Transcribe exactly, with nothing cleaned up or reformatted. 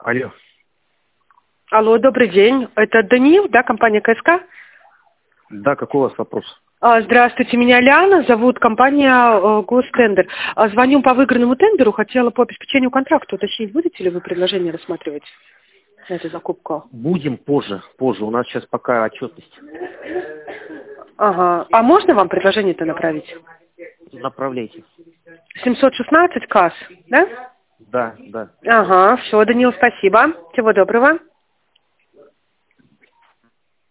Алло. Алло, добрый день. Это Даниил, да, компания КСК? Да, какой у вас вопрос? А, Здравствуйте, меня Лиана, зовут компания э, Гостендер. А, Звоню по выигранному тендеру, хотела по обеспечению контракта уточнить, будете ли вы предложение рассматривать на эту закупку? Будем позже, позже. У нас сейчас пока отчетность. Ага. А можно вам предложение-то направить? Направляйте. семьсот шестнадцать КАС, да? Да, да. Ага, все, Даниил, спасибо. Всего доброго.